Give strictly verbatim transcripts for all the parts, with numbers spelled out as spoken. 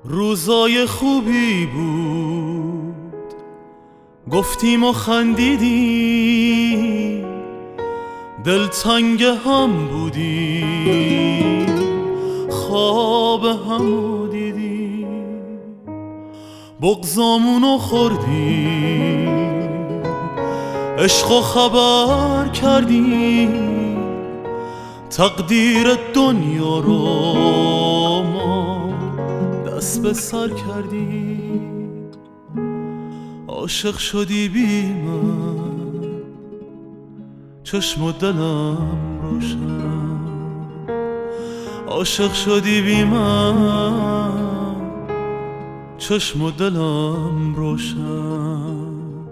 روزای خوبی بود، گفتیم و خندیدیم، دلتنگ هم بودیم، خواب هم دیدیم، بغضامونو خوردیم، عشقو خبر کردیم، تقدیر دنیا رو ما دست به سر کردیم. عاشق شدی بی من، چشم و دلم روشن. عاشق شدی بی من، چشم و دلم روشن.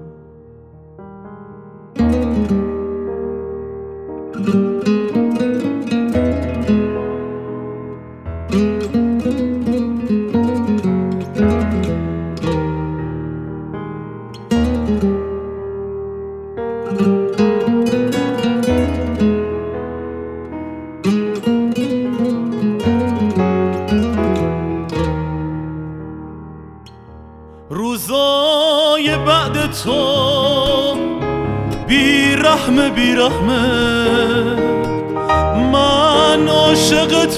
روزای بعد تو بی رحمه بی رحمه، من عاشقت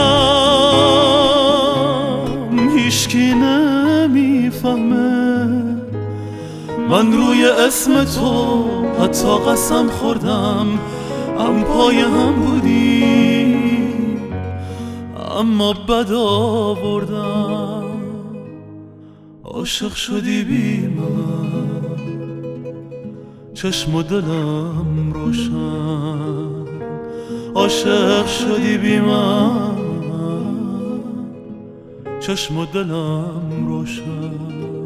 بودم هیچکی نمیفهمه. من روی اسم تو حتی قسم خوردم، هم پای هم بودیم اما بد آوردم. عاشق شدی بی من، چشم و دلم روشن. عاشق شدی بی من، چشم و دلم روشن.